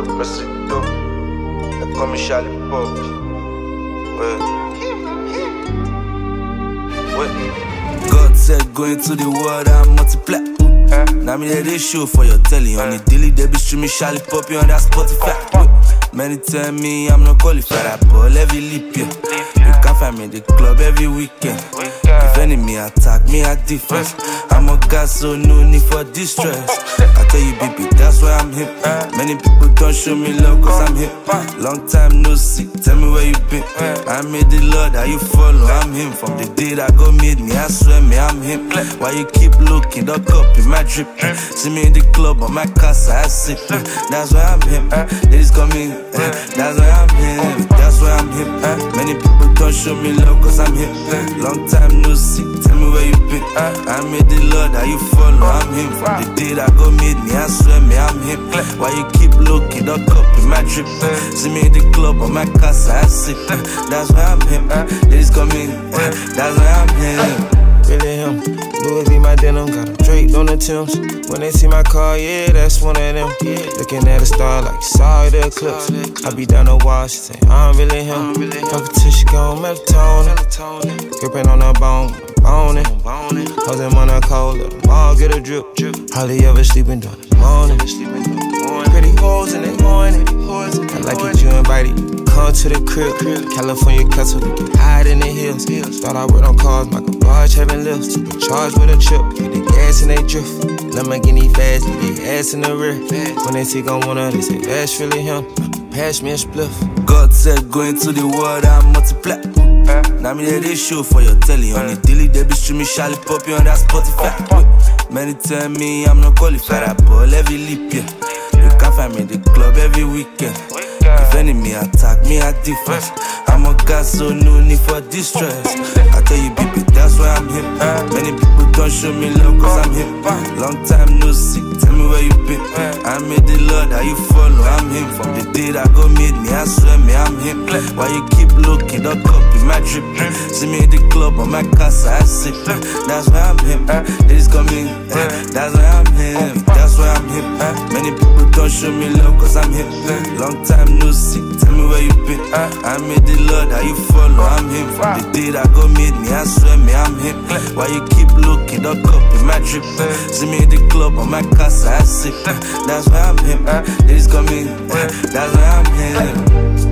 preciso. They call me Charlie Pop. God said go into the world and multiply. Now me let this show for your telly. On the daily they be streaming Charlie Poppy on that Spotify. Many tell me I'm not qualified. I ball every leap year. You can find me in the club every weekend. If enemy attack me at defense, I'm a guy so no need for distress. I tell you baby that's why I'm hip. Many people don't show me love cause I'm hip. Long time no see, tell me where you been. I made the Lord that you follow, I'm him. From the day that God made me, I swear me I'm him. Why you keep looking, the cup in my drip. See me in the club on my casa, I sip. That's why I'm him. Ladies call me, that's why I'm him. That's why I'm him. Many people don't show me love cause I'm hip. Long time no see, tell me where you been. I made the Lord that you follow, I'm him. From the day that God made me, I swear me I'm him. Why you keep looking, the cup in my drip. See me in the club on my casa, I sip. That's why I'm him. Ladies call me, that's why I'm him. Really him, Louis V my denim, got him draped on the Timbs. When they see my car, yeah, that's one of them. Looking at a star like saw the eclipse. I be down the wall, she say, I'm really him. Competition gon' melatonin. Gripping on the bone, boning. Hoes him on the cold, let them all get a drip. Hardly ever sleeping during the morning. Pretty hoes in the morning. I like it, you invited. Come to the crib. California castle, we can hide in the hills. Thought I worked on cars, my garage having lifts. Charged with a chip, get the gas and they drift. Lamborghini fast, get the ass in the rear. When they see gon' wanna, they say that's really him. Pass me a spliff. God said go into the world and multiply. Now me let this show for your telly. On the daily they be streaming Charlie Poppy on that Spotify. Many tell me I'm not qualified. I ball every leap year. You can find me in the club every weekend. If enemy attack me at defense, I'm a guy so no need for distress. I tell you baby that's why I'm hip. Many people don't show me love cause I'm hip. Long time no see, tell me where you been. I made the Lord that you follow, I'm him. From the day that God made me, I swear me I'm him. Why you keep looking, the cup in my drip. See me in the club on my casa, I sip. That's why I'm him. Ladies call me, that's why I'm him. That's why I'm him. Many people don't show me love cause I'm hip. Long time no see, tell me where you been. I made the Lord that you follow, I'm him. From the day that God made me, I swear me I'm him. Why you keep looking, the cup in my drip. See me in the club on my casa, I sip. That's why I'm him. Ladies call me, that's why I'm him.